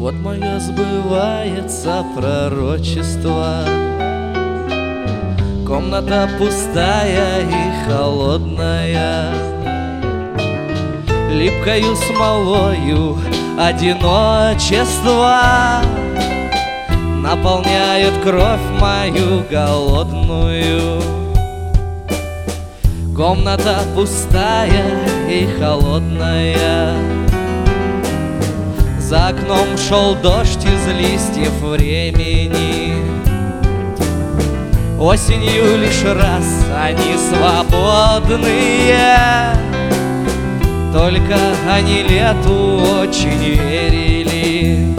Вот мое сбывается пророчество. Комната пустая и холодная, липкою смолою одиночество наполняет кровь мою голодную. Комната пустая и холодная, за окном шел дождь из листьев времени. Осенью лишь раз они свободные, только они лету очень верили.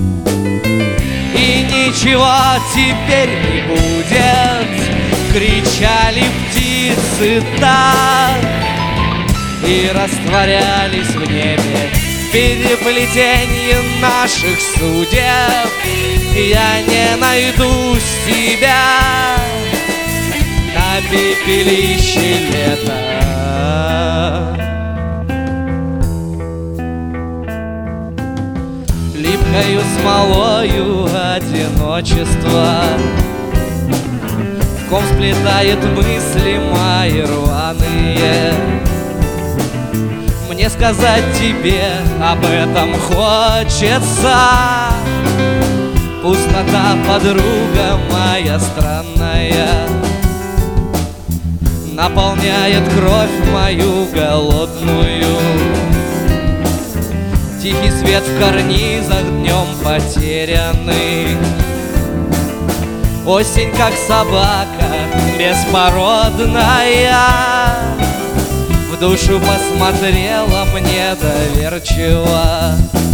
И ничего теперь не будет, кричали птицы так, и растворялись в небе в переплетении наших судеб. Я не найду себя на пепелище лета. Липкою смолою одиночество, в ком сплетает мысли мои рваные. Мне сказать тебе об этом хочется. Пустота, подруга моя странная, наполняет кровь мою голодную. Тихий свет в карнизах днем потерянный. Осень, как собака беспородная, в душу посмотрела мне доверчиво.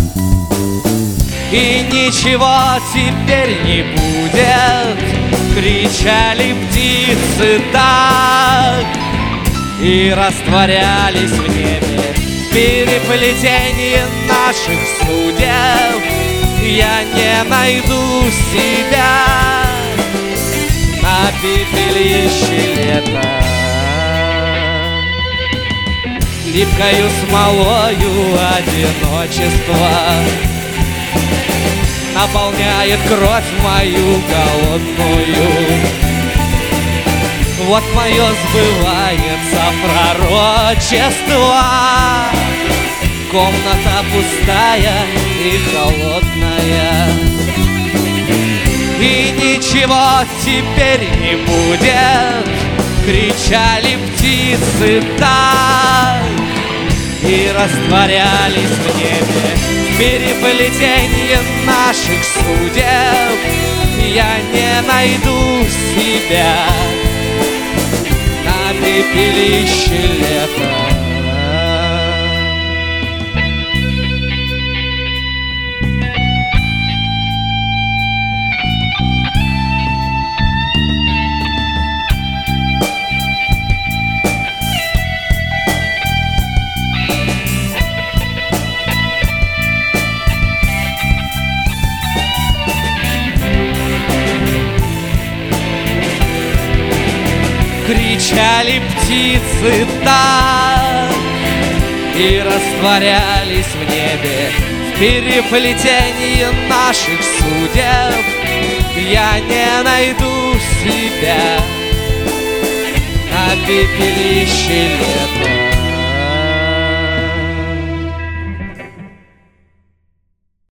И ничего теперь не будет, кричали птицы так, и растворялись в небе в переплетении наших судеб. Я не найду себя на пепелище лета. Липкою смолою одиночество наполняет кровь мою голодную. Вот мое сбывается пророчество. Комната пустая и холодная, и ничего теперь не будет, кричали птицы так, и растворялись в небе в переплетении наших судеб. Я не найду себя на пепелище лета. Кричали птицы так, и растворялись в небе в переплетении наших судеб. Я не найду себя на пепелище лета.